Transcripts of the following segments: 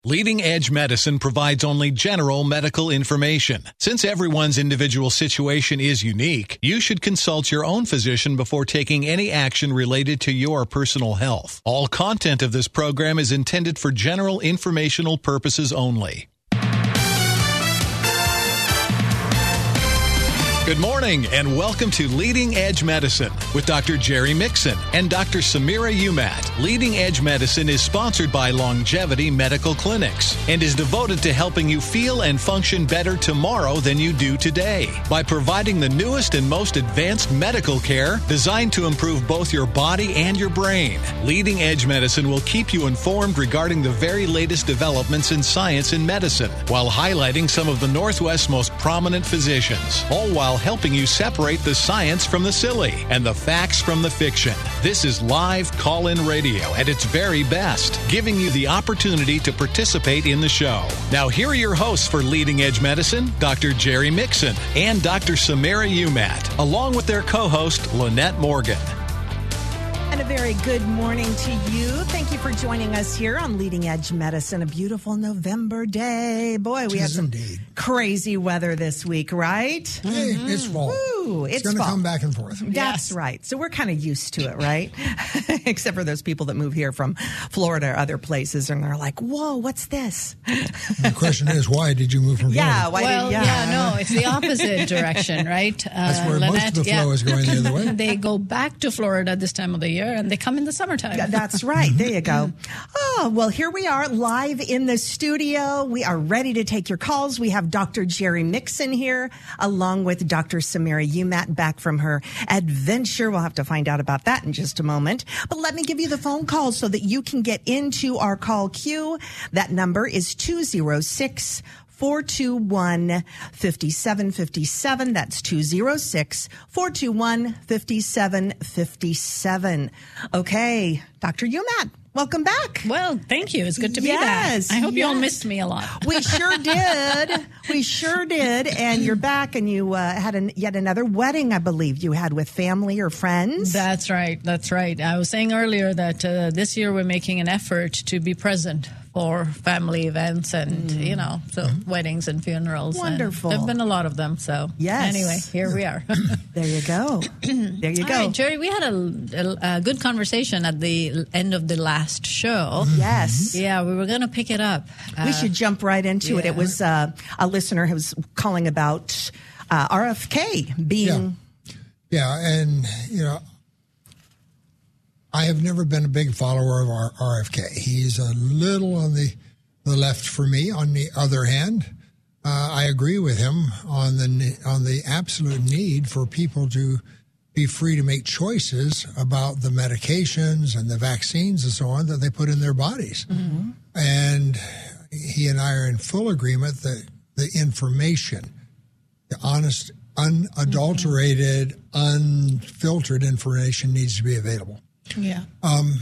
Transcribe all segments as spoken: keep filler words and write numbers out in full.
Leading Edge Medicine provides only general medical information. Since everyone's individual situation is unique, you should consult your own physician before taking any action related to your personal health. All content of this program is intended for general informational purposes only. Good morning and welcome to Leading Edge Medicine with Doctor Jerry Mixon and Doctor Samira Umat. Leading Edge Medicine is sponsored by Longevity Medical Clinics and is devoted to helping you feel and function better tomorrow than you do today by providing the newest and most advanced medical care designed to improve both your body and your brain. Leading Edge Medicine will keep you informed regarding the very latest developments in science and medicine while highlighting some of the Northwest's most prominent physicians, all while helping you separate the science from the silly and the facts from the fiction. This is live call-in radio at its very best, giving you the opportunity to participate in the show. Now, here are your hosts for Leading Edge Medicine, Doctor Jerry Mixon and Doctor Samira Umat, along with their co-host, Lynette Morgan. And a very good morning to you. Thank you for joining us here on Leading Edge Medicine. A beautiful November day. Boy, we had some indeed. crazy weather this week, right? Hey, mm-hmm. It's fall. Woo, it's it's going to fall. come back and forth. That's yes. right. So we're kind of used to it, right? Except for those people that move here from Florida or other places, and they're like, whoa, what's this? The question is, why did you move from Florida? Yeah, why well, did yeah. yeah, no, it's the opposite direction, right? Uh, That's where Lynette, most of the flow yeah. is going the other way. They go back to Florida this time of the year, and they come in the summertime. Yeah, that's right. There you go. Oh, well, here we are live in the studio. We are ready to take your calls. We have Doctor Jerry Mixon here, along with Doctor Samira Umat back from her adventure. We'll have to find out about that in just a moment. But let me give you the phone call so that you can get into our call queue. That number is two oh six, four two one, five seven five seven. That's two oh six, four two one, five seven five seven. Okay, Doctor Umat, welcome back. Well, thank you. It's good to be yes, back. I hope yes. you all missed me a lot. We sure did. We sure did. And you're back, and you uh, had an, yet another wedding, I believe you had with family or friends. That's right. That's right. I was saying earlier that uh, this year we're making an effort to be present for family events and, mm. you know, so mm. weddings and funerals. Wonderful. There have been a lot of them. So yes. Anyway, here we are. There you go. There you go. All right, Jerry, we had a, a, a good conversation at the end of the last show. Yes. Yeah, we were going to pick it up. We uh, should jump right into yeah. it. It was uh, a listener who was calling about uh, R F K being... Yeah. yeah, and, you know, I have never been a big follower of our R F K. He's a little on the, the left for me. On the other hand, uh, I agree with him on the on the absolute need for people to be free to make choices about the medications and the vaccines and so on that they put in their bodies. Mm-hmm. And he and I are in full agreement that the information, the honest, unadulterated, mm-hmm. unfiltered information needs to be available. Yeah. Um,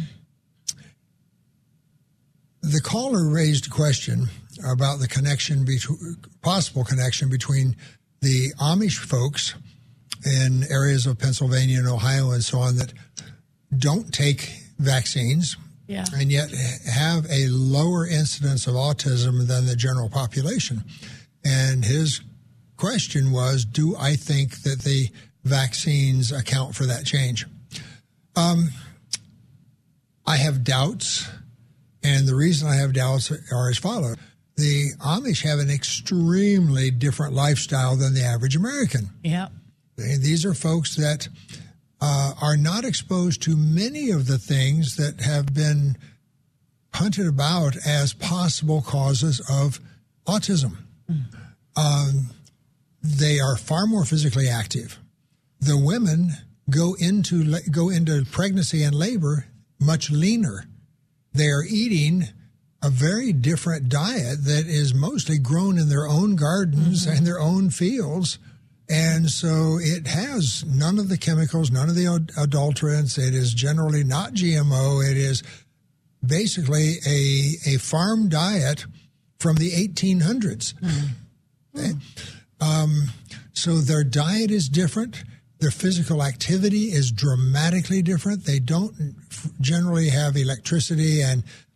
the caller raised a question about the connection, between, possible connection between the Amish folks in areas of Pennsylvania and Ohio and so on that don't take vaccines yeah. and yet have a lower incidence of autism than the general population. And his question was, do I think that the vaccines account for that change? Um, I have doubts, and the reason I have doubts are as follows. The Amish have an extremely different lifestyle than the average American. Yeah. These are folks that uh, are not exposed to many of the things that have been punted about as possible causes of autism. Mm. Um, they are far more physically active. The women go into go into pregnancy and labor much leaner. They are eating a very different diet that is mostly grown in their own gardens mm-hmm. and their own fields. And so it has none of the chemicals, none of the adulterants. It is generally not G M O. It is basically a, a farm diet from the eighteen hundreds. Mm-hmm. Okay? Um, so their diet is different. Their physical activity is dramatically different. They don't generally have electricity and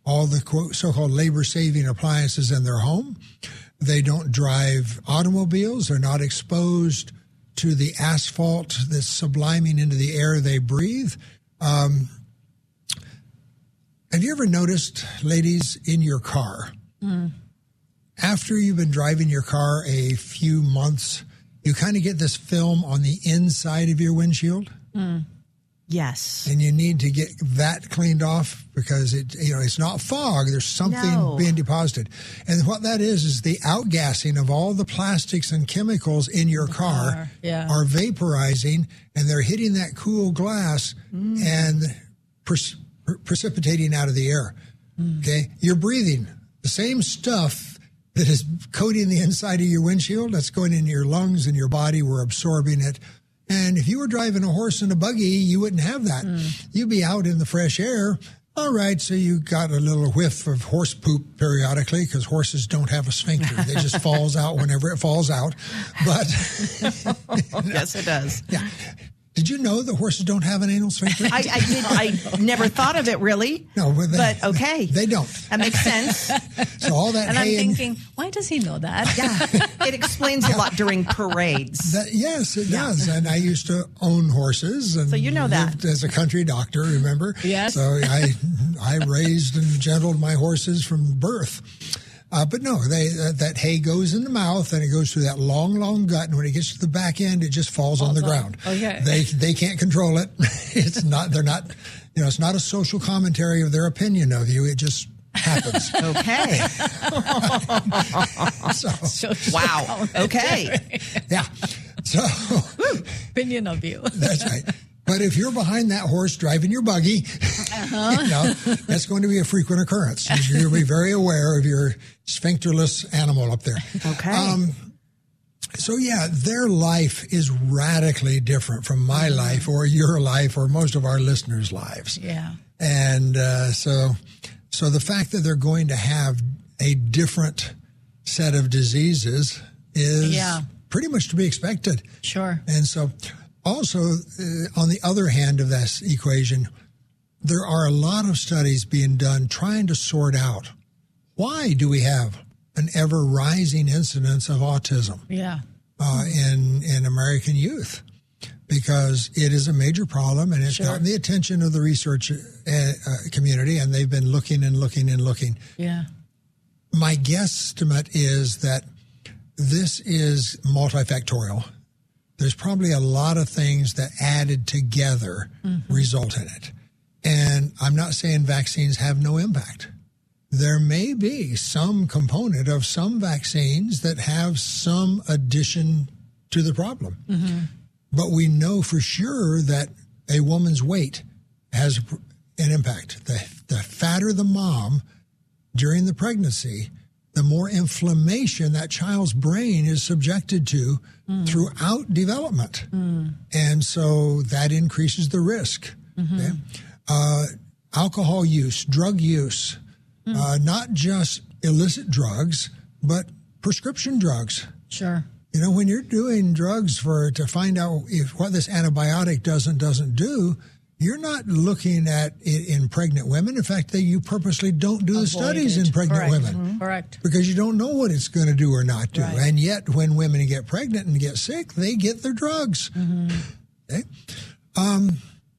all the quote, so-called labor-saving appliances in their home. They don't drive automobiles. They're not exposed to the asphalt that's subliming into the air they breathe. Um, have you ever noticed, ladies, in your car, mm. after you've been driving your car a few months, you kind of get this film on the inside of your windshield? Mm. Yes. And you need to get that cleaned off because it, you know, it's not fog. There's something no. being deposited. And what that is, is the outgassing of all the plastics and chemicals in your car, car. Yeah. are vaporizing, and they're hitting that cool glass mm. and pre- pre- precipitating out of the air. Mm. Okay? You're breathing the same stuff that is coating the inside of your windshield. That's going into your lungs and your body. We're absorbing it. And if you were driving a horse and a buggy, you wouldn't have that. Mm. You'd be out in the fresh air. All right, so you got a little whiff of horse poop periodically because horses don't have a sphincter. They just falls out whenever it falls out. But yes, it does. Yeah. Did you know that horses don't have an anal sphincter? I, I did. I never thought of it really. No, but, they, but okay, they don't. That makes sense. So all that. And hay I'm thinking, and, why does he know that? Yeah, it explains a lot during parades. That, yes, it yeah. does. And I used to own horses, and so you know that as a country doctor. Remember? Yes. So I I raised and gentled my horses from birth. Uh, but no, they uh, that hay goes in the mouth and it goes through that long, long gut, and when it gets to the back end, it just falls, falls on the on. ground. Okay. They they can't control it. It's not. They're not. You know, it's not a social commentary of their opinion of you. It just happens. Okay. so, wow. Okay. Yeah. So opinion of you. That's right. But if you're behind that horse driving your buggy, uh-huh. you know, that's going to be a frequent occurrence. You'll be very aware of your sphincterless animal up there. Okay. Um, so, yeah, their life is radically different from my mm-hmm. life or your life or most of our listeners' lives. Yeah. And uh, so, so the fact that they're going to have a different set of diseases is yeah. pretty much to be expected. Sure. And so... Also, uh, on the other hand of this equation, there are a lot of studies being done trying to sort out why do we have an ever-rising incidence of autism yeah. uh, in in American youth, because it is a major problem and it's sure. gotten the attention of the research uh, uh, community, and they've been looking and looking and looking. Yeah. My guesstimate is that this is multifactorial. There's probably a lot of things that added together mm-hmm. result in it. And I'm not saying vaccines have no impact. There may be some component of some vaccines that have some addition to the problem. Mm-hmm. But we know for sure that a woman's weight has an impact. The, the fatter the mom during the pregnancy, the more inflammation that child's brain is subjected to mm. throughout development. Mm. And so that increases the risk. Mm-hmm. Okay? Uh, alcohol use, drug use, mm. uh, not just illicit drugs, but prescription drugs. Sure. You know, when you're doing drugs for to find out if what this antibiotic does and doesn't do, you're not looking at it in pregnant women. In fact, they, you purposely don't do Avoid the studies it. in pregnant Correct. women. Mm-hmm. Correct. Because you don't know what it's going to do or not do. Right. And yet, when women get pregnant and get sick, they get their drugs. Mm-hmm. Okay? Um,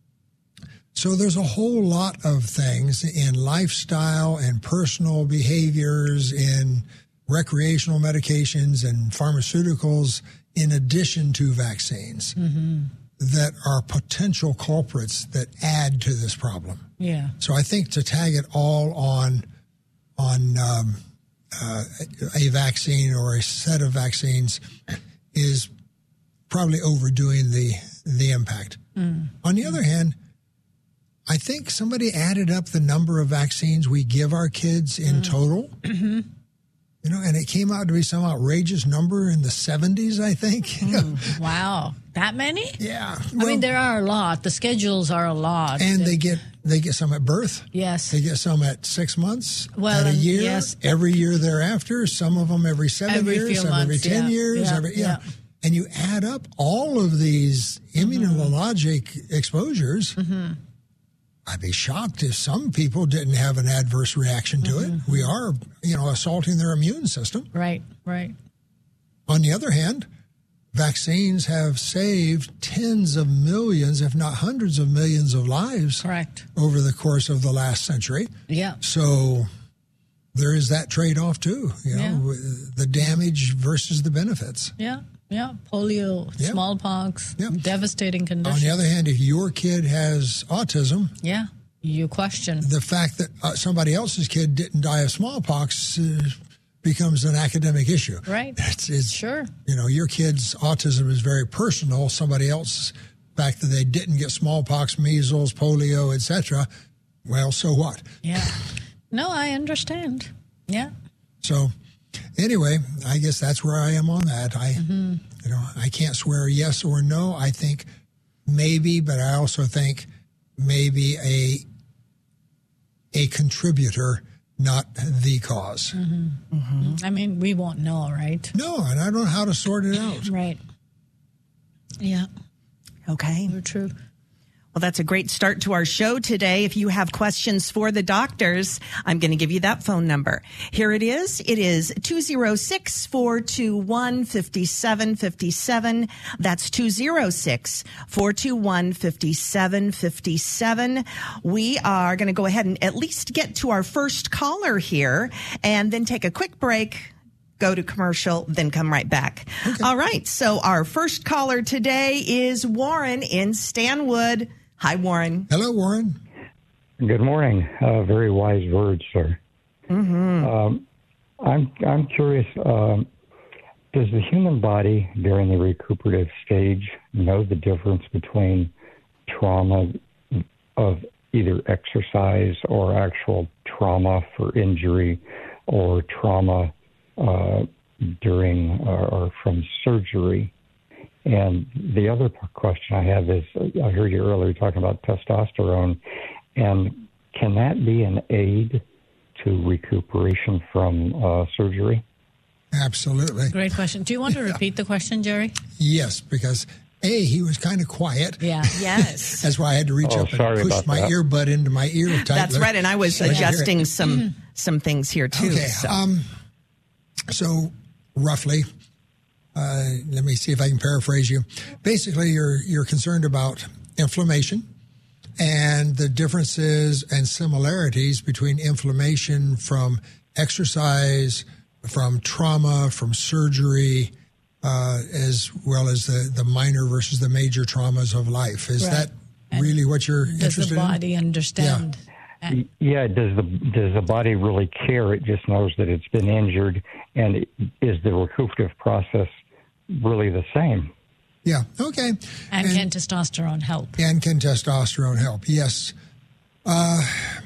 so there's a whole lot of things in lifestyle and personal behaviors, in recreational medications and pharmaceuticals, in addition to vaccines. Mm-hmm. that are potential culprits that add to this problem. Yeah. So I think to tag it all on on um, uh, a vaccine or a set of vaccines is probably overdoing the the impact. Mm. On the other hand, I think somebody added up the number of vaccines we give our kids in mm. total. Mm-hmm. You know, and it came out to be some outrageous number in the seventies, I think. Mm, wow. That many? Yeah. I Well, mean, there are a lot. The schedules are a lot. and they get they get some at birth. Yes. They get some at six months, Well, at a and year, yes. every year thereafter, some of them every seven Every years, few some every months, ten yeah. years. Yeah, every yeah. yeah. And you add up all of these immunologic mm-hmm. exposures, mm-hmm. I'd be shocked if some people didn't have an adverse reaction to mm-hmm. it. We are, you know, assaulting their immune system. Right, right. On the other hand, vaccines have saved tens of millions, if not hundreds of millions of lives. Correct. Over the course of the last century. Yeah. So there is that trade-off too, you know, yeah. the damage versus the benefits. Yeah. Yeah, polio, yep. smallpox, yep. devastating conditions. On the other hand, if your kid has autism, yeah, you question the fact that uh, somebody else's kid didn't die of smallpox uh, becomes an academic issue. Right. It's, it's, sure. You know, your kid's autism is very personal. Somebody else's fact that they didn't get smallpox, measles, polio, et cetera. Well, so what? Yeah. No, I understand. Yeah. So. Anyway, I guess that's where I am on that. I, mm-hmm. you know, I can't swear yes or no. I think maybe, but I also think maybe a a contributor, not the cause. Mm-hmm. Mm-hmm. I mean, we won't know, right? No, and I don't know how to sort it out. Right. Yeah. Okay. You're true. Well, that's a great start to our show today. If you have questions for the doctors, I'm going to give you that phone number. Here it is. It is two oh six, four two one, five seven five seven. That's two oh six, four two one, five seven five seven. We are going to go ahead and at least get to our first caller here and then take a quick break. Go to commercial, then come right back. Okay. All right. So our first caller today is Warren in Stanwood. Hi, Warren. Hello, Warren. Good morning. Uh, very wise words, sir. Mm-hmm. Um, I'm I'm curious. Um, does the human body during the recuperative stage know the difference between trauma of either exercise or actual trauma for injury, or trauma uh, during uh, or from surgery? And the other question I have is, I heard you earlier talking about testosterone, and can that be an aid to recuperation from uh, surgery? Absolutely. Great question. Do you want to repeat the question, Jerry? Yes, because A, he was kind of quiet. Yeah. Yes. That's why I had to reach oh, up and push my that. earbud into my ear tightly. That's right, and I was adjusting some mm-hmm. some things here, too. Okay, so, um, so roughly... Uh, let me see if I can paraphrase you. Basically, you're you're concerned about inflammation and the differences and similarities between inflammation from exercise, from trauma, from surgery, uh, as well as the, the minor versus the major traumas of life. Is right. that and really what you're interested in? Does the body in? understand? Yeah. yeah, does the does the body really care? It just knows that it's been injured, and it, is the recuperative process really the same? Yeah, okay. And, and can testosterone help? And can testosterone help? Yes. Uh,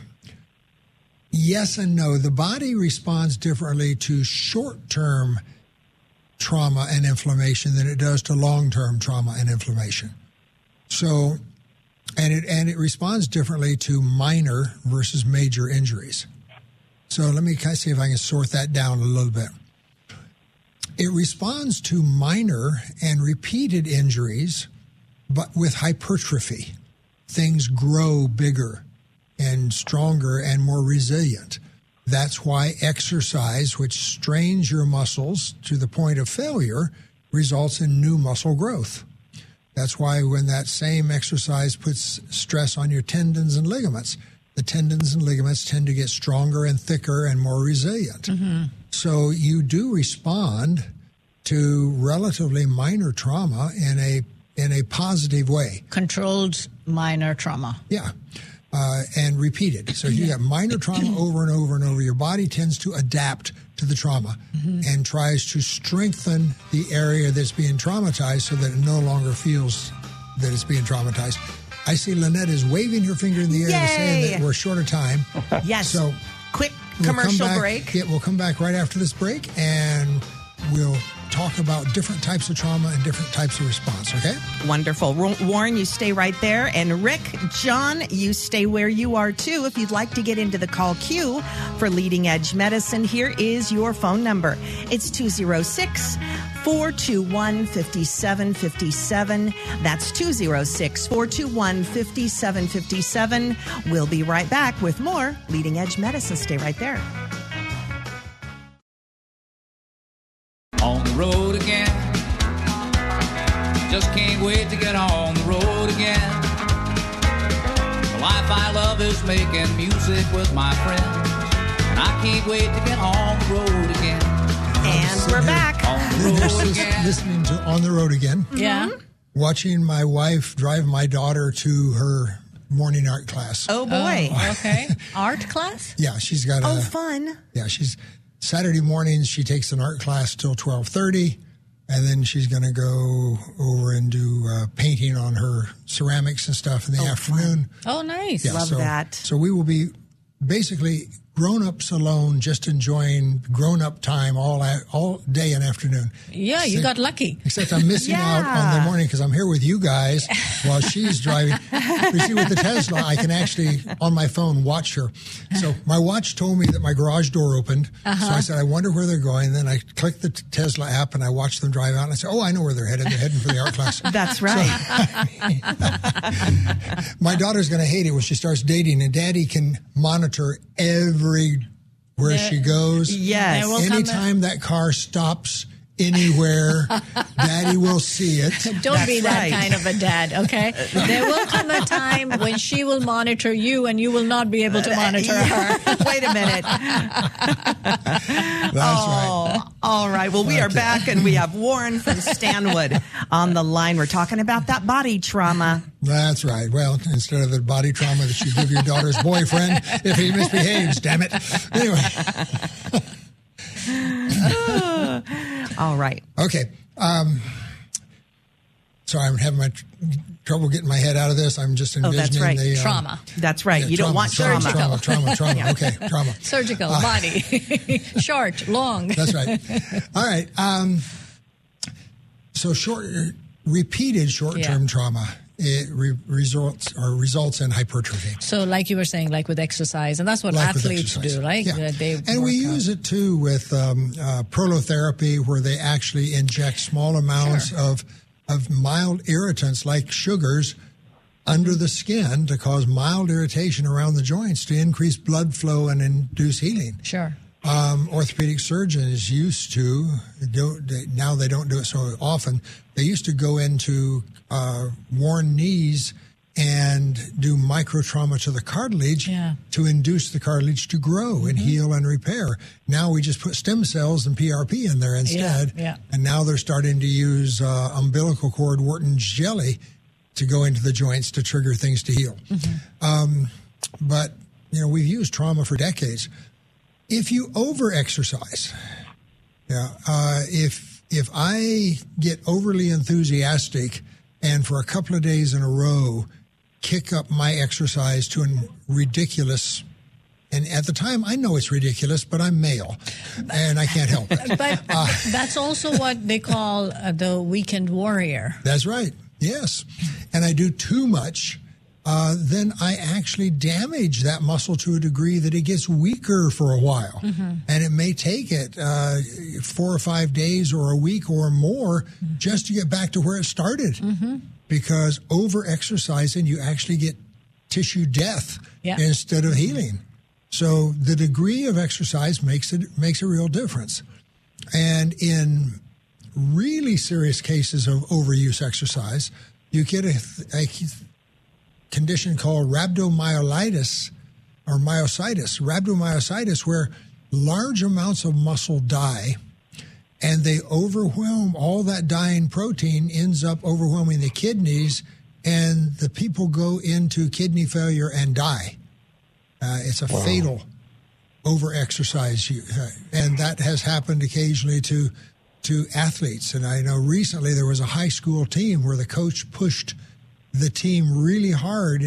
yes and no. The body responds differently to short-term trauma and inflammation than it does to long-term trauma and inflammation. So, and it and it responds differently to minor versus major injuries. So let me kind of see if I can sort that down a little bit. It responds to minor and repeated injuries, but with hypertrophy. Things grow bigger and stronger and more resilient. That's why exercise, which strains your muscles to the point of failure, results in new muscle growth. That's why when that same exercise puts stress on your tendons and ligaments, the tendons and ligaments tend to get stronger and thicker and more resilient. Mm-hmm. So you do respond to relatively minor trauma in a in a positive way. Controlled minor trauma. Yeah, uh, and repeated. So if you get minor trauma over and over and over, your body tends to adapt to the trauma mm-hmm. and tries to strengthen the area that's being traumatized so that it no longer feels that it's being traumatized. I see Lynette is waving her finger in the air Yay! to say that we're short of time. Yes. So quick we'll commercial back, break. Yeah, we'll come back right after this break, and we'll talk about different types of trauma and different types of response, okay? Wonderful. Warren, you stay right there. And Rick, John, you stay where you are, too. If you'd like to get into the call queue for Leading Edge Medicine, here is your phone number. It's two oh six, four two one, five seven five seven. That's two oh six, four two one, five seven five seven. We'll be right back with more Leading Edge Medicine. Stay right there. On the road again. Just can't wait to get on the road again. The life I love is making music with my friends. And I can't wait to get on the road again. And we're back. On the road again. Listening to On the Road Again. Yeah. Watching my wife drive my daughter to her morning art class. Oh, boy. Oh, okay. Art class? Yeah, she's got a... Oh, fun. Yeah, she's... Saturday mornings, she takes an art class till twelve thirty, and then she's going to go over and do uh, painting on her ceramics and stuff in the Oh, afternoon. Oh, nice. Yeah, Love so, that. So we will be basically grown-ups alone, just enjoying grown-up time all a- all day and afternoon. Yeah, you Except- got lucky. Except I'm missing out on the morning because I'm here with you guys while she's driving. You see, with the Tesla, I can actually, on my phone, watch her. So my watch told me that my garage door opened. Uh-huh. So I said, I wonder where they're going. Then I clicked the Tesla app and I watched them drive out. And I said, oh, I know where they're headed. They're heading for the art class. That's right. My daughter's going to hate it when she starts dating, and Daddy can monitor every where There- she goes. Yes. There will come a- Anytime that car stops anywhere, Daddy will see it. Don't That's be that right. kind of a dad, okay? There will come a time when she will monitor you and you will not be able to monitor her. Wait a minute. That's Oh, right. all right. Well, we are back, and we have Warren from Stanwood on the line. We're talking about that body trauma. That's right. Well, instead of the body trauma that you give your daughter's boyfriend if he misbehaves, damn it. Anyway. All right. Okay. Um, sorry, I'm having my tr- trouble getting my head out of this. I'm just Oh, envisioning that's right. the um, Trauma. That's right. yeah, You don't want trauma, trauma. trauma, trauma, trauma. Okay, trauma. Surgical, body, short, long. That's right. All right. Um, so short, repeated short-term Yeah. trauma it re- results or results in hypertrophy. So like you were saying, like with exercise, and that's what Like with athletes exercise. do, right? Yeah. Uh, They and we work out. use it too with um, uh, prolotherapy, where they actually inject small amounts Sure. of of mild irritants like sugars under the skin to cause mild irritation around the joints to increase blood flow and induce healing. Sure. Um, orthopedic surgeons used to do, they, now they don't do it so often. They used to go into uh, worn knees and do micro trauma to the cartilage Yeah. to induce the cartilage to grow and heal and repair. Now we just put stem cells and P R P in there instead. yeah. And now they're starting to use uh, umbilical cord Wharton's jelly to go into the joints to trigger things to heal. Um, but, you know, we've used trauma for decades. If you over-exercise, yeah, uh, if if I get overly enthusiastic and for a couple of days in a row kick up my exercise to a ridiculous, and at the time I know it's ridiculous, but I'm male and I can't help it. But that's also what they call uh, the weekend warrior. That's right. Yes. And I do too much, uh, then I actually damage that muscle to a degree that it gets weaker for a while. Mm-hmm. And it may take it uh, four or five days or a week or more mm-hmm. just to get back to where it started. Mm-hmm. Because over exercising, you actually get tissue death yeah. instead of healing. So the degree of exercise makes it makes a real difference. And in really serious cases of overuse exercise, you get a, a condition called rhabdomyolysis or myositis, rhabdomyocytis, where large amounts of muscle die and they overwhelm all that dying protein, ends up overwhelming the kidneys, and the people go into kidney failure and die. Uh, it's a wow. fatal over-exercise, and that has happened occasionally to to athletes. And I know recently there was a high school team where the coach pushed the team really hard uh,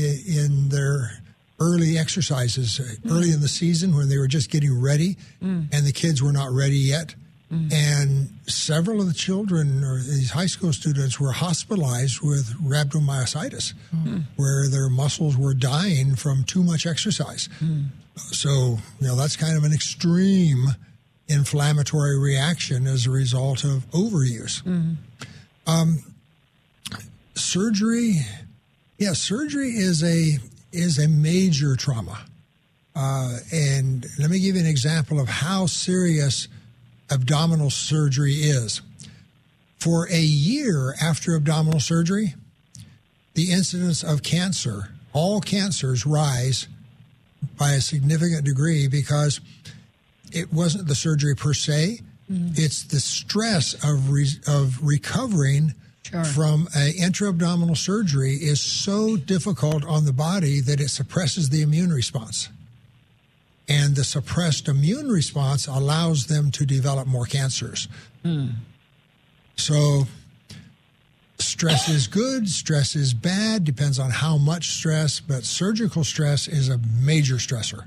in their early exercises, mm. early in the season when they were just getting ready, mm. and the kids were not ready yet. Mm. And several of the children, or these high school students, were hospitalized with rhabdomyocytis, mm. where their muscles were dying from too much exercise. Mm. So, you know, that's kind of an extreme inflammatory reaction as a result of overuse. Mm-hmm. Um, surgery, yeah, surgery is a is a major trauma. Uh, and let me give you an example of how serious abdominal surgery is. For a year after abdominal surgery, the incidence of cancer, all cancers, rise by a significant degree because it wasn't the surgery per se. Mm-hmm. It's the stress of re- of recovering sure. from an intra-abdominal surgery is so difficult on the body that it suppresses the immune response. And the suppressed immune response allows them to develop more cancers. Mm. So stress is good, stress is bad, depends on how much stress, but surgical stress is a major stressor.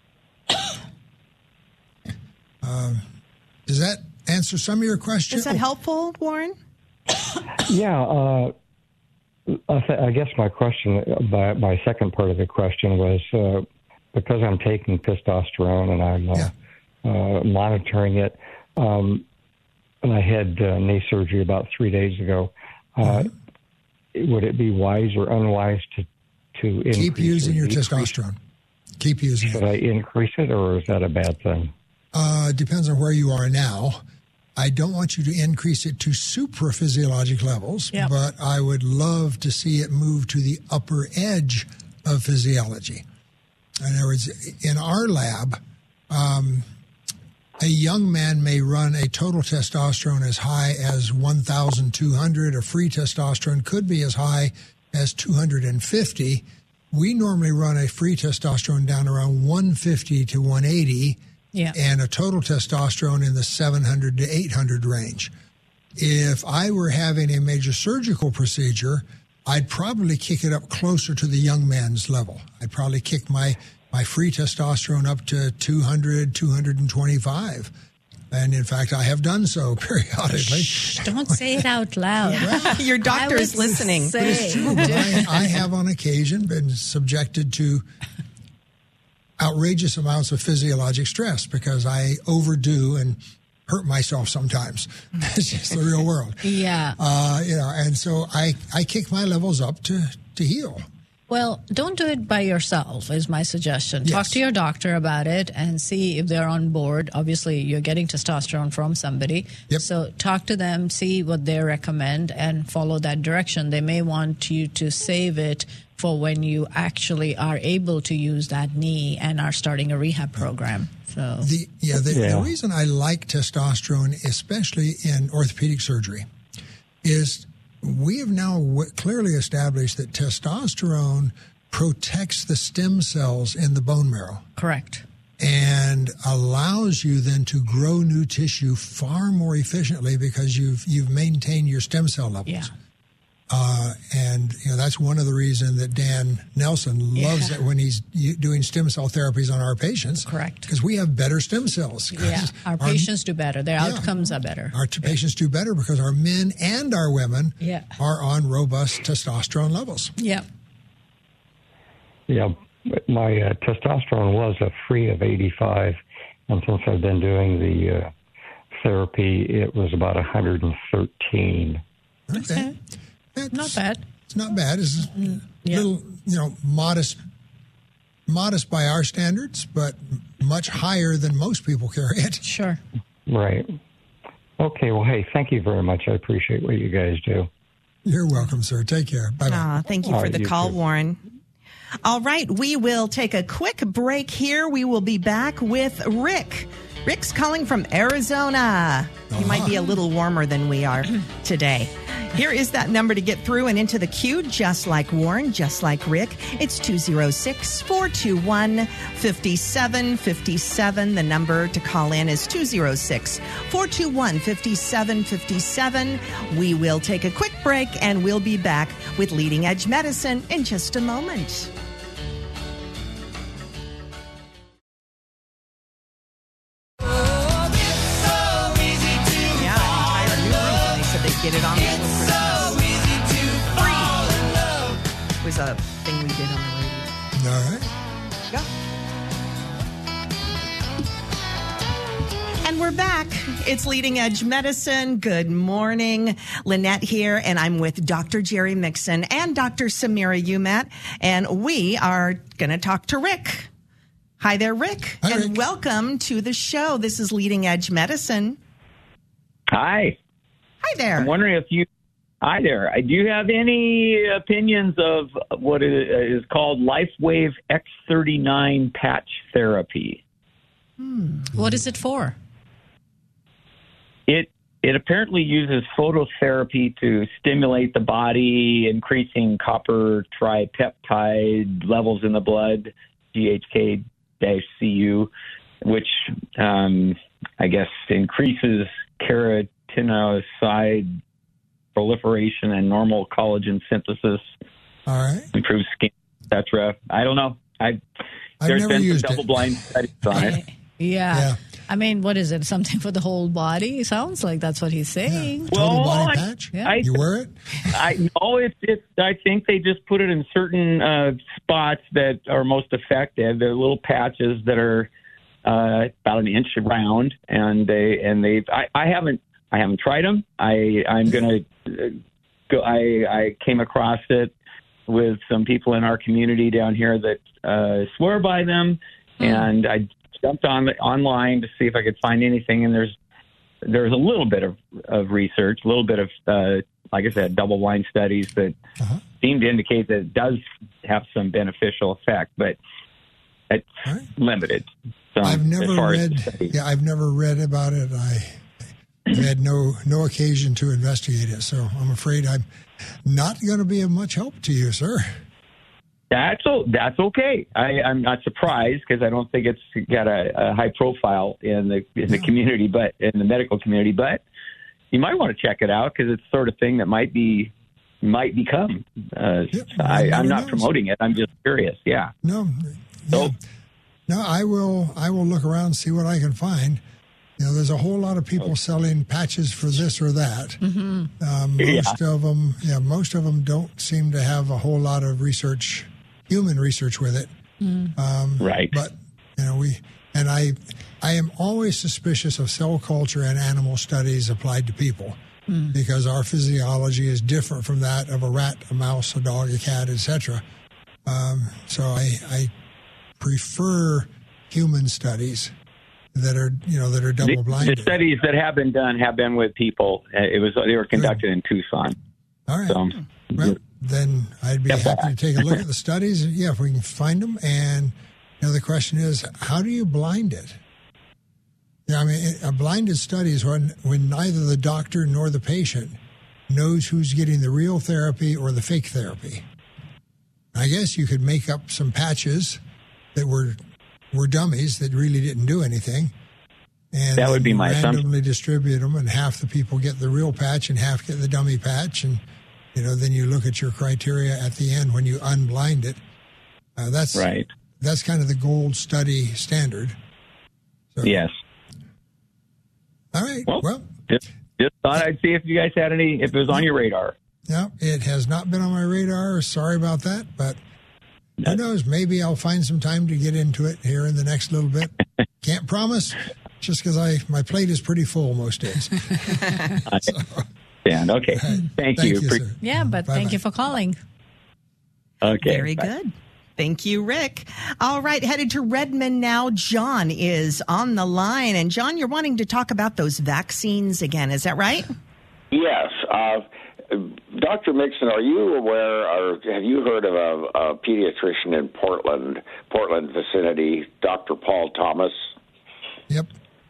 um, does that answer some of your questions? Is that helpful, Warren? Yeah, uh, I, th- I guess my question, my, my second part of the question was, uh, because I'm taking testosterone and I'm uh, yeah. uh, monitoring it, um, and I had uh, knee surgery about three days ago, uh, mm-hmm. would it be wise or unwise to, to increase Keep using your decrease? testosterone. Keep using Should it. I increase it, or is that a bad thing? Uh, depends on where you are now. I don't want you to increase it to supraphysiologic levels, yep. but I would love to see it move to the upper edge of physiology. In other words, in our lab, um, a young man may run a total testosterone as high as one thousand two hundred. A free testosterone could be as high as two hundred fifty. We normally run a free testosterone down around one fifty to one eighty. Yeah. And a total testosterone in the seven hundred to eight hundred range. If I were having a major surgical procedure, I'd probably kick it up closer to the young man's level. I'd probably kick my, my free testosterone up to two hundred, two twenty-five. And in fact, I have done so periodically. Shh, don't say it out loud. Yeah. Your doctor is listening. But it's true. I, I have on occasion been subjected to outrageous amounts of physiologic stress because I overdo and hurt myself sometimes. It's just the real world. Yeah. Uh, you know, and so I, I kick my levels up to, to heal. Well, don't do it by yourself is my suggestion. Yes. Talk to your doctor about it and see if they're on board. Obviously, you're getting testosterone from somebody. Yep. So talk to them, see what they recommend, and follow that direction. They may want you to save it for when you actually are able to use that knee and are starting a rehab program. So the yeah the, yeah. the reason I like testosterone, especially in orthopedic surgery, is we have now w- clearly established that testosterone protects the stem cells in the bone marrow. Correct. And allows you then to grow new tissue far more efficiently because you've you've maintained your stem cell levels. Yeah. Uh, and you know that's one of the reasons that Dan Nelson loves Yeah. it when he's doing stem cell therapies on our patients. Correct. Because we have better stem cells. Yeah, our patients do better. Their yeah, outcomes are better. Our t- patients do better because our men and our women Yeah. are on robust testosterone levels. Yeah. Yeah, my uh, testosterone was a free of eighty-five, and since I've been doing the uh, therapy, it was about one hundred thirteen. Okay. Okay. That's, Not bad. It's not bad. It's a Yeah. little, you know, modest, modest by our standards, but much higher than most people carry it. Sure. Right. Okay, well, hey, thank you very much. I appreciate what you guys do. You're welcome, sir. Take care. Bye-bye. Ah, thank you All for right, the you call, too. Warren. All right, we will take a quick break here. We will be back with Rick. Rick's calling from Arizona. He might be a little warmer than we are today. Here is that number to get through and into the queue, just like Warren, just like Rick. It's two oh six, four two one, five seven five seven. The number to call in is two oh six, four two one, five seven five seven. We will take a quick break, and we'll be back with Leading Edge Medicine in just a moment. Get it on before Christmas. Free. It was a thing we did on the radio. All right. Go. And And we're back. It's Leading Edge Medicine. Good morning. Lynette here, and I'm with Doctor Jerry Mixon and Doctor Samira Umat, and we are going to talk to Rick. Hi there, Rick. Hi, and Rick. Welcome to the show. This is Leading Edge Medicine. Hi. Hi there. I'm wondering if you, hi there. Do you have any opinions of what is called LifeWave X thirty-nine patch therapy? Hmm. What is it for? It it apparently uses phototherapy to stimulate the body, increasing copper tripeptide levels in the blood, G H K C U, which um, I guess increases keratinocyte proliferation and normal collagen synthesis. All right. Improves skin, et cetera. I don't know. I I've there's never been some used it. double-blind studies on it. Yeah. Yeah. I mean, what is it? Something for the whole body? Sounds like that's what he's saying. Total Well, body I- patch? Yeah. I, You wear it? I know it's, it's. I think they just put it in certain uh, spots that are most effective. They're little patches that are uh, about an inch round, and they and they. I, I haven't. I haven't tried them. I I'm gonna go. I I came across it with some people in our community down here that uh, swear by them, Mm. and I jumped on online to see if I could find anything. And there's there's a little bit of, of research, a little bit of uh, like I said, double blind studies that Uh-huh. seem to indicate that it does have some beneficial effect, but it's All right. limited. So, I've as never far as read. the study. Yeah, I've never read about it. I I've had no no occasion to investigate it, so I'm afraid I'm not going to be of much help to you, sir. That's o- that's okay. I, I'm not surprised because I don't think it's got a, a high profile in the in the Yeah. community, but in the medical community. But you might want to check it out because it's the sort of thing that might be might become. Uh, Yeah, I, one I'm never not knows. promoting it. I'm just curious. Yeah. No, So- yeah. no. I will. I will look around and see what I can find. You know, there's a whole lot of people selling patches for this or that. Mm-hmm. Um, most of them, yeah, most of them don't seem to have a whole lot of research, human research with it. Um, Right. But you know, we and I, I am always suspicious of cell culture and animal studies applied to people, because our physiology is different from that of a rat, a mouse, a dog, a cat, et cetera. Um, so I, I prefer human studies that are, you know, that are The, double blinded. the studies that have been done have been with people. Uh, It was they were conducted in Tucson. All right. So Well, then I'd be Yep. happy to take a look at the studies. Yeah, if we can find them. And you know, the question is, how do you blind it? Yeah, I mean, it- a blinded study is when when neither the doctor nor the patient knows who's getting the real therapy or the fake therapy. I guess you could make up some patches that were were dummies that really didn't do anything. And That would then be my assumption. randomly distribute them, and half the people get the real patch and half get the dummy patch. And, you know, then you look at your criteria at the end when you unblind it. Uh, that's right. That's kind of the gold study standard. So, Yes. All right. Well, Well, just, just thought I'd see if you guys had any, if it was on your radar. no, it has not been on my radar. Sorry about that, but who knows? Maybe I'll find some time to get into it here in the next little bit. Can't promise, just because I my plate is pretty full most days. And okay. Thank, Thank you. you, Pre- sir. Yeah, but Bye-bye. thank you for calling. Okay. Very bye. good. Thank you, Rick. All right, headed to Redmond now. John is on the line. And John, you're wanting to talk about those vaccines again. Is that right? Yes. Uh, Doctor Mixon, are you aware or have you heard of a, a pediatrician in Portland, Portland vicinity, Doctor Paul Thomas? Yep.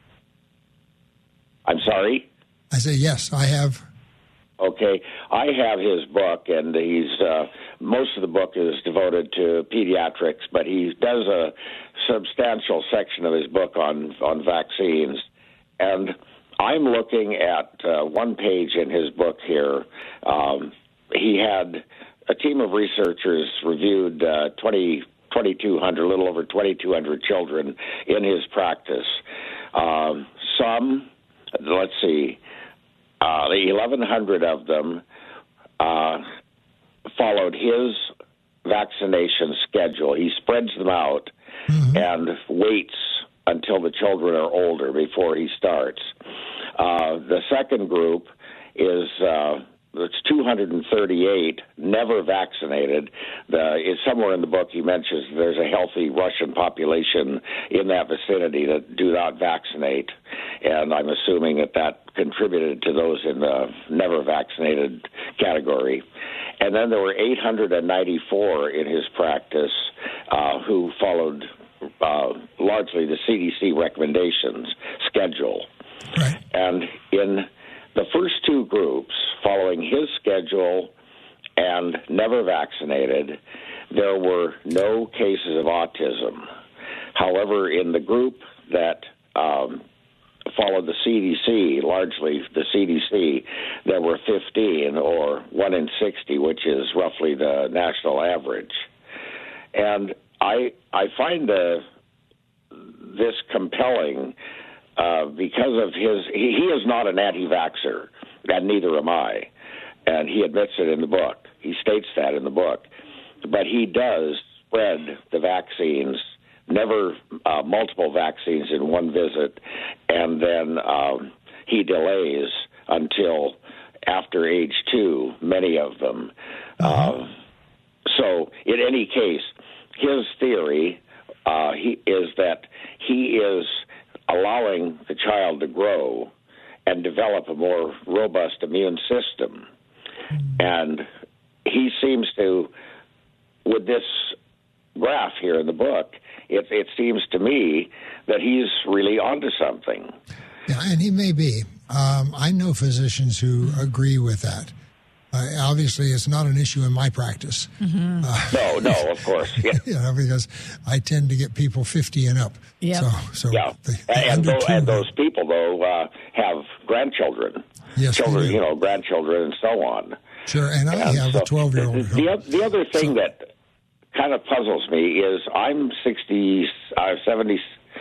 I'm sorry? I say yes, I have. Okay. I have his book, and he's uh, most of the book is devoted to pediatrics, but he does a substantial section of his book on, on vaccines. And I'm looking at uh, one page in his book here. Um, he had a team of researchers reviewed uh, twenty, twenty-two hundred, a little over twenty-two hundred children in his practice. Um, some, let's see, uh, the eleven hundred of them uh, followed his vaccination schedule. He spreads them out Mm-hmm. and waits until the children are older before he starts. Uh, the second group is uh, it's two hundred thirty-eight never vaccinated. The, is somewhere in the book he mentions there's a healthy Russian population in that vicinity that do not vaccinate, and I'm assuming that that contributed to those in the never vaccinated category. And then there were eight hundred ninety-four in his practice uh, who followed uh, largely the C D C recommendations schedule. Right. And in the first two groups, following his schedule and never vaccinated, there were no cases of autism. However, in the group that um, followed the C D C, largely the C D C, there were fifteen, or one in sixty, which is roughly the national average. And I I find the, this compelling uh, because of his, he, he is not an anti-vaxxer, and neither am I. And he admits it in the book. He states that in the book. But he does spread the vaccines, never uh, multiple vaccines in one visit, and then um, he delays until after age two, many of them. Mm-hmm. Uh, so in any case, his theory uh, he, is that he is allowing the child to grow and develop a more robust immune system. And he seems to, with this graph here in the book, it, it seems to me that he's really onto something. Yeah, and he may be. Um, I know physicians who agree with that. Uh, obviously, it's not an issue in my practice. Mm-hmm. Uh, no, no, of course. Yeah. You know, because I tend to get people fifty and up. Yep. So, so yeah. the, the and, those, and those people, though, uh, have grandchildren. Yes, children, you know, grandchildren and so on. Sure, and I and have so a twelve-year-old. The, the, the other thing so. that kind of puzzles me is I'm sixty, uh, seventy,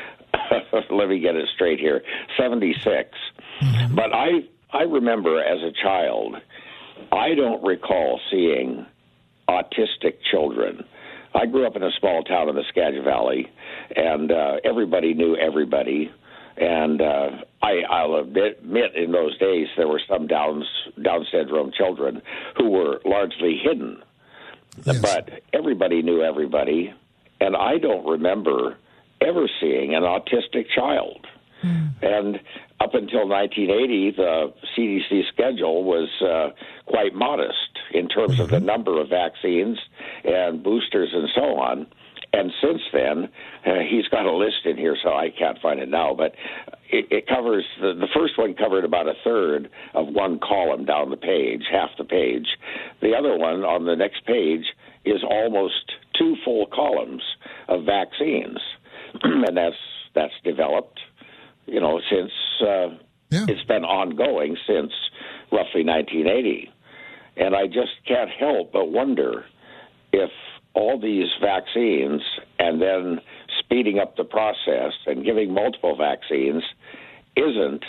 let me get it straight here, seventy-six. Mm-hmm. But I, I remember as a child, I don't recall seeing autistic children. I grew up in a small town in the Skagit Valley, and uh, everybody knew everybody. And uh, I, I'll admit, admit in those days there were some Down's, Down syndrome children who were largely hidden. Yes. But everybody knew everybody, and I don't remember ever seeing an autistic child. Mm. And up until nineteen eighty, the C D C schedule was uh, quite modest in terms mm-hmm. of the number of vaccines and boosters and so on. And since then, uh, he's got a list in here, so I can't find it now, but it, it covers, the, the first one covered about a third of one column down the page, half the page. The other one on the next page is almost two full columns of vaccines. And that's that's developed, you know, since uh, yeah. it's been ongoing since roughly nineteen eighty. And I just can't help but wonder if all these vaccines and then speeding up the process and giving multiple vaccines isn't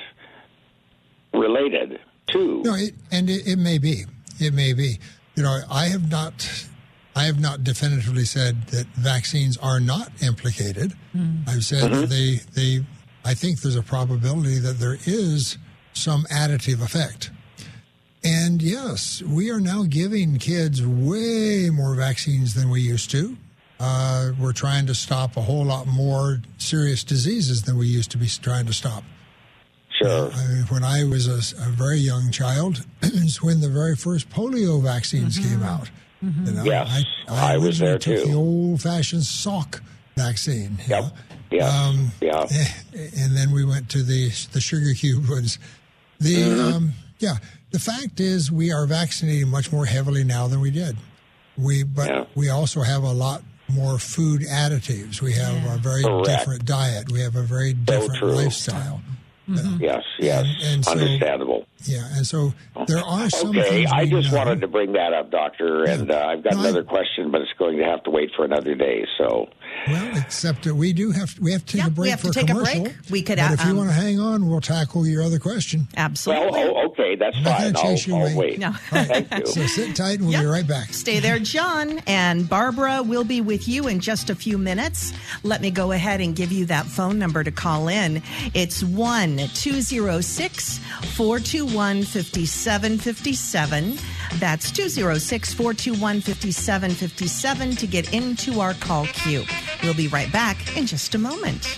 related to. No, it, and it, it may be. It may be. You know, I have not, I have not definitively said that vaccines are not implicated. Mm. I've said mm-hmm. they, they. I think there's a probability that there is some additive effect. And yes, we are now giving kids way more vaccines than we used to. Uh, we're trying to stop a whole lot more serious diseases than we used to be trying to stop. Sure. Uh, I mean, when I was a, a very young child, it's when the very first polio vaccines mm-hmm. came out. Mm-hmm. You know, yes, I, I, I was there took too. The old-fashioned Salk vaccine. Yep. Know? Yeah. Um, yeah. And then we went to the the sugar cube ones. The mm-hmm. um, yeah. The fact is, we are vaccinating much more heavily now than we did. We, but yeah. we also have a lot more food additives. We have yeah. a very Correct. different diet. We have a very different so lifestyle. Mm-hmm. Yes, yes, and, and so, understandable. Yeah, and so there are some Okay, things I we just know. wanted to bring that up, Doctor, and uh, I've got No, another I- question, but it's going to have to wait for another day. So, Well, except that we do have we have to take Yeah, a we break have for to take a commercial. break. We could, but uh, if you um, want to hang on, we'll tackle your other question. Absolutely. well, oh, okay, that's I'm not fine. gonna I'll, chase you I'll away. wait. No. Thank you. So sit tight, and we'll Yep. be right back. Stay there, John. And Barbara will be with you in just a few minutes. Let me go ahead and give you that phone number to call in. It's one two zero six, four two one, five seven five seven. That's two zero six, four two one, five seven five seven to get into our call queue. We'll be right back in just a moment.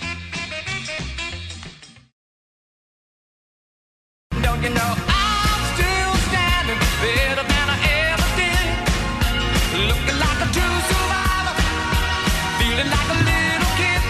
Don't you know I'm still standing better than I ever did? Looking like a true survivor, feeling like a little kid.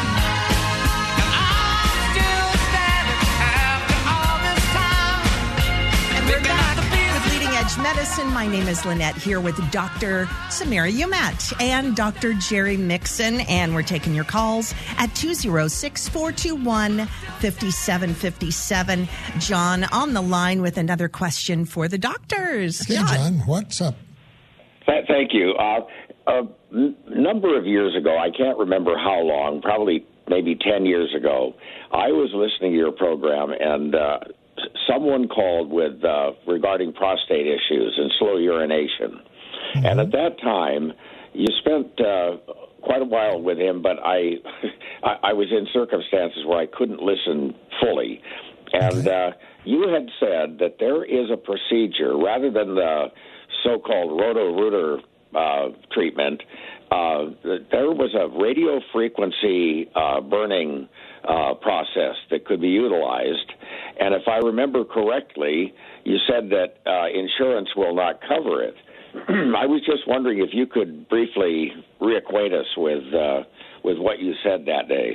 And I'm still standing after all this time. And We're maybe back not the best. with Leading Edge Medicine. My name is Lynette, here with Doctor Samira Umat and Doctor Jerry Mixon, and we're taking your calls at two zero six, four two one, five seven five seven. John on the line with another question for the doctors. Hey, John, what's up? Th- Thank you. Uh, a n- number of years ago, I can't remember how long, probably maybe ten years ago, I was listening to your program, and uh, s- someone called with uh, regarding prostate issues and slow urination. Mm-hmm. And at that time, you spent uh, quite a while with him, but I, I, I was in circumstances where I couldn't listen fully. And uh, you had said that there is a procedure, rather than the so-called Roto-Rooter uh, treatment, uh, there was a radio frequency uh, burning uh, process that could be utilized. And if I remember correctly, you said that uh, insurance will not cover it. I was just wondering if you could briefly reacquaint us with uh, with what you said that day.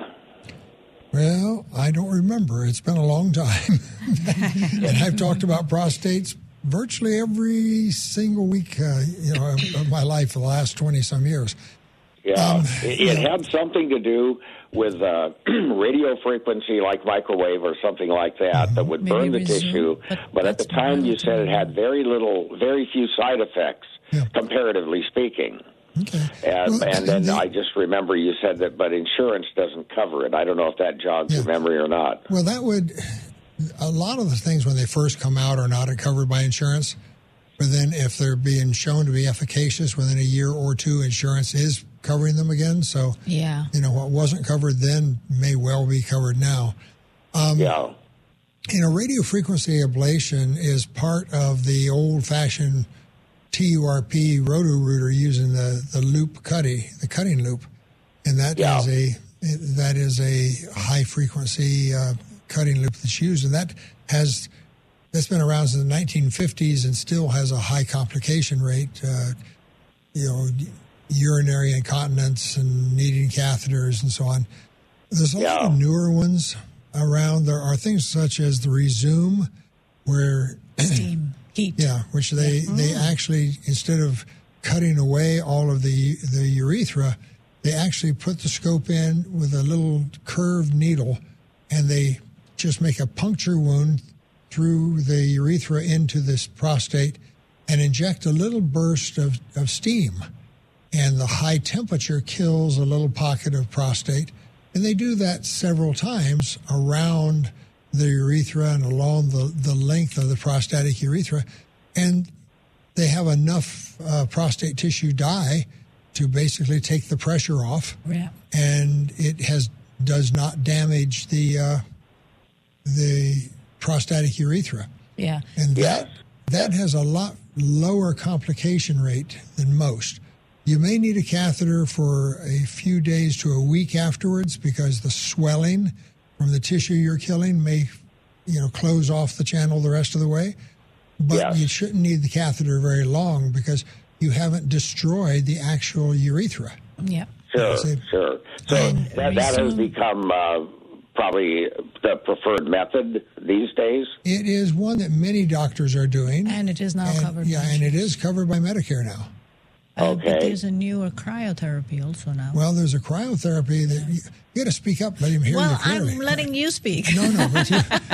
Well, I don't remember. It's been a long time. And I've talked about prostates virtually every single week uh, you know, of, of my life for the last twenty-some years. Yeah, Um, it, it yeah. had something to do with uh, radio frequency, like microwave or something like that, that would Maybe burn the resume, tissue. but But at the that's time, you said it relatively- had very little, very few side effects, Yeah. comparatively speaking. Okay. And, Well, and then the- I just remember you said that, but insurance doesn't cover it. I don't know if that jogs your Yeah. memory or not. Well, that would, a lot of the things when they first come out are not covered by insurance. But then if they're being shown to be efficacious within a year or two, insurance is covering them again. So, Yeah. you know, what wasn't covered then may well be covered now. Um, Yeah. You know, radio frequency ablation is part of the old-fashioned T U R P Roto-Rooter using the, the loop cutting, the cutting loop. And that Yeah. is a that is a high-frequency uh, cutting loop that's used. And that has... That's been around since the nineteen fifties and still has a high complication rate, uh, you know, urinary incontinence and needing catheters and so on. There's a lot Yeah. of newer ones around. There are things such as the Resume, where, Steam, heat. yeah, which they, they actually, instead of cutting away all of the, the urethra, they actually put the scope in with a little curved needle, and they just make a puncture wound through the urethra into this prostate and inject a little burst of, of steam. And the high temperature kills a little pocket of prostate. And they do that several times around the urethra and along the, the length of the prostatic urethra. And they have enough uh, prostate tissue die to basically take the pressure off. Yeah. And it has does not damage the uh, the prostatic urethra. Yeah. And Yeah. that that has a lot lower complication rate than most. You may need a catheter for a few days to a week afterwards because the swelling from the tissue you're killing may, you know, close off the channel the rest of the way. But Yes. you shouldn't need the catheter very long because you haven't destroyed the actual urethra. Yeah. Sure, See, sure. So And that, that has resume- become uh, probably the preferred method these days. It is one that many doctors are doing. And it is now And- covered. Yeah, by and it insurance. is covered by Medicare now. Uh, Okay. But there's a newer cryotherapy also now. Well, there's a cryotherapy that you, you got to speak up. Let him hear Well, you clearly. I'm letting you speak. No, no, but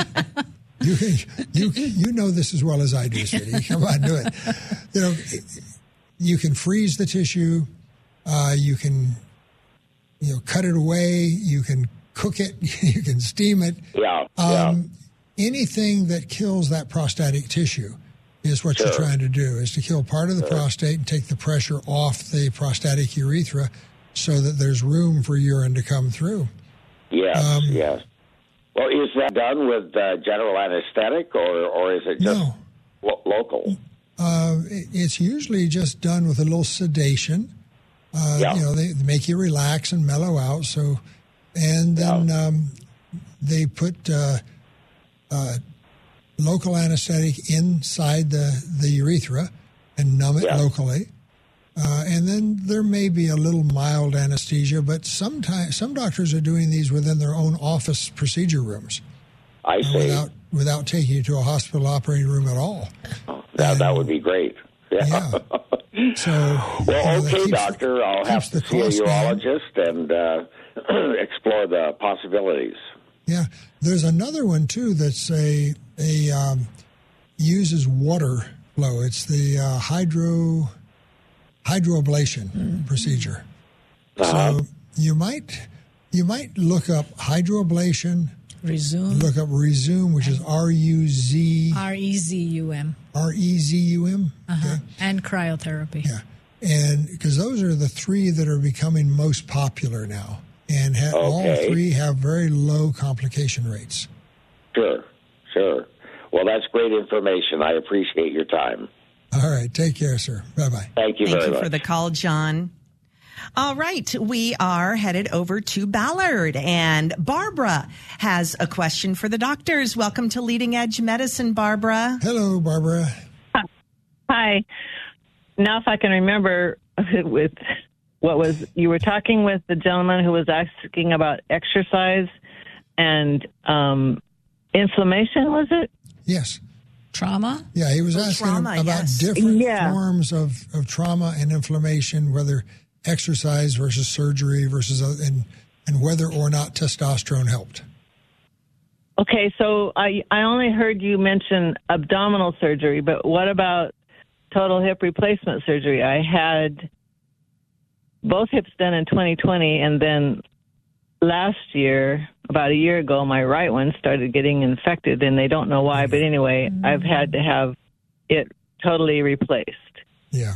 you, you, you, you know this as well as I do, sweetie. Come on, do it. You know, you can freeze the tissue. Uh, you can, you know, cut it away. You can cook it. You can steam it. Yeah, yeah. Um, anything that kills that prostatic tissue is what Sure. you're trying to do, is to kill part of the prostate and take the pressure off the prostatic urethra so that there's room for urine to come through. Yes, Um, yes. Well, is that done with uh, general anesthetic, or, or is it just No. lo- local? Uh, it- it's usually just done with a little sedation. Uh, Yeah. You know, they, they make you relax and mellow out. So, and then um, they put uh, uh, local anesthetic inside the, the urethra and numb it Yeah. locally. Uh, and then there may be a little mild anesthesia, but sometimes some doctors are doing these within their own office procedure rooms I uh, see. without without taking you to a hospital operating room at all. that, that would be great. Yeah. Yeah. So, Well, you know, that okay, keeps- doctor. I'll have keeps to the see a cost down. urologist and uh, explore the possibilities. Yeah, there's another one too that's a a um, uses water flow. It's the uh, hydro hydroablation procedure. Uh-huh. So you might you might look up hydroablation, Resume. look up Resume, which is R U Z R E Z U M. R E Z U M. Uh-huh. And cryotherapy. Yeah, and because those are the three that are becoming most popular now, and ha- all Okay. three have very low complication rates. Sure, sure. Well, that's great information. I appreciate your time. All right, take care, sir. Bye bye. Thank you Thank very you much. for the call, John. All right, we are headed over to Ballard, and Barbara has a question for the doctors. Welcome to Leading Edge Medicine, Barbara. Hello, Barbara. Hi. Now, if I can remember with what was, you were talking with the gentleman who was asking about exercise and um, inflammation, was it? Yes. Trauma? Yeah, he was Oh, asking trauma, about yes. different Yeah. forms of, of trauma and inflammation, whether exercise versus surgery versus, uh, and, and whether or not testosterone helped. Okay, so I, I only heard you mention abdominal surgery, but what about total hip replacement surgery? I had both hips done in twenty twenty, and then last year, about a year ago, my right one started getting infected, and they don't know why. But anyway, mm-hmm. I've had to have it totally replaced. Yeah.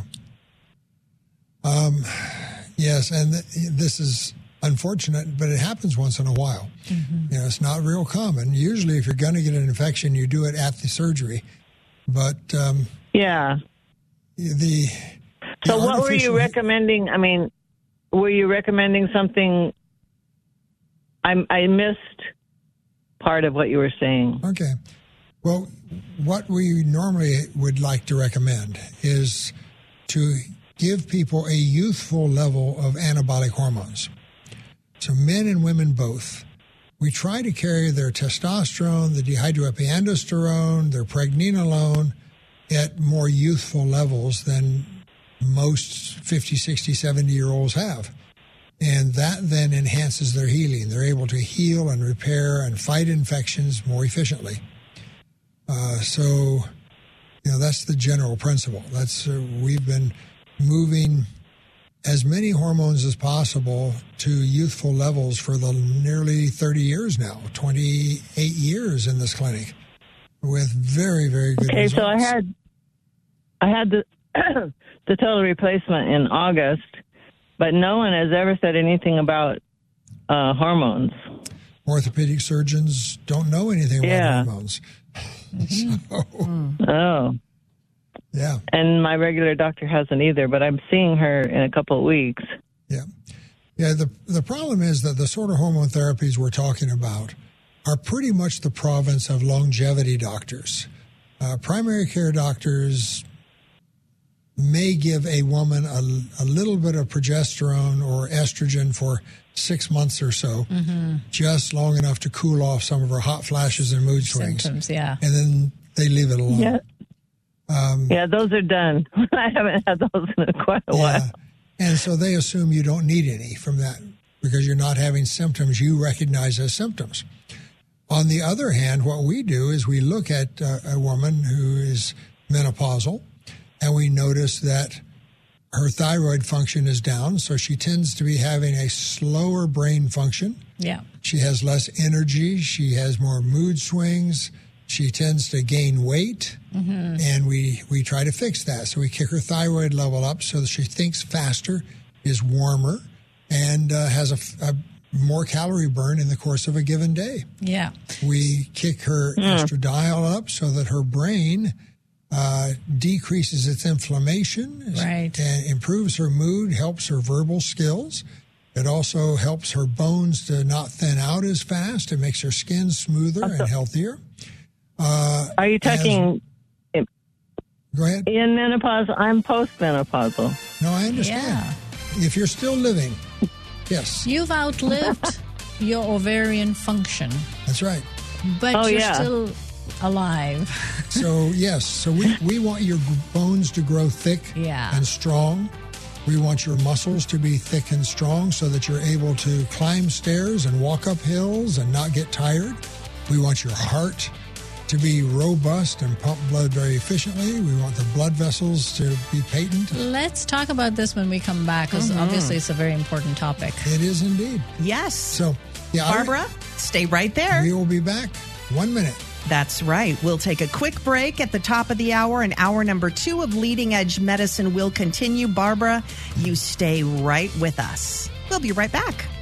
Um, yes, and th- this is unfortunate, but it happens once in a while. Mm-hmm. You know, it's not real common. Usually, if you're going to get an infection, you do it at the surgery. But um, yeah, the, the so what were you artificial- recommending? I mean, were you recommending something? I I missed part of what you were saying. Okay. Well, what we normally would like to recommend is to give people a youthful level of anabolic hormones. So men and women both. We try to carry their testosterone, the dehydroepiandrosterone, their pregnenolone at more youthful levels than most fifty, sixty, seventy-year-olds have. And that then enhances their healing. They're able to heal and repair and fight infections more efficiently. Uh, so, you know, that's the general principle. That's uh, we've been moving as many hormones as possible to youthful levels for the nearly thirty years now, twenty-eight years in this clinic, with very, very good okay, results. so I had I had the the total replacement in August, but no one has ever said anything about uh, hormones. Orthopedic surgeons don't know anything about Yeah. hormones. Mm-hmm. So, Mm. Oh, yeah, and my regular doctor hasn't either, but I'm seeing her in a couple of weeks. yeah. Yeah, the, the problem is that the sort of hormone therapies we're talking about are pretty much the province of longevity doctors. Uh, primary care doctors may give a woman a, a little bit of progesterone or estrogen for six months or so, Mm-hmm. just long enough to cool off some of her hot flashes and mood swings. Symptoms, yeah. And then they leave it alone. Yeah. Um, Yeah, those are done. I haven't had those in quite a yeah. while. And so they assume you don't need any from that because you're not having symptoms you recognize as symptoms. On the other hand, what we do is we look at uh, a woman who is menopausal, and we notice that her thyroid function is down, so she tends to be having a slower brain function. Yeah. She has less energy. She has more mood swings. She tends to gain weight, mm-hmm. and we, we try to fix that. So we kick her thyroid level up so that she thinks faster, is warmer, and uh, has a, a more calorie burn in the course of a given day. Yeah. We kick her Mm. estradiol up so that her brain uh, decreases its inflammation Right. and improves her mood, helps her verbal skills. It also helps her bones to not thin out as fast. It makes her skin smoother and healthier. Uh, Are you talking as, go ahead. in menopause? I'm postmenopausal. No, I understand. Yeah. If you're still living, yes, You've outlived your ovarian function, that's right. but Oh, you're yeah. still alive. So, yes, so we, we want your bones to grow thick Yeah. and strong. We want your muscles to be thick and strong so that you're able to climb stairs and walk up hills and not get tired. We want your heart to be robust and pump blood very efficiently. We want the blood vessels to be patent. Let's talk about this when we come back, because obviously it's a very important topic. It is indeed. Yes. So, yeah, Barbara, stay right there. we will be back. One minute. That's right. We'll take a quick break at the top of the hour, and hour number two of Leading Edge Medicine will continue. Barbara, you stay right with us. We'll be right back.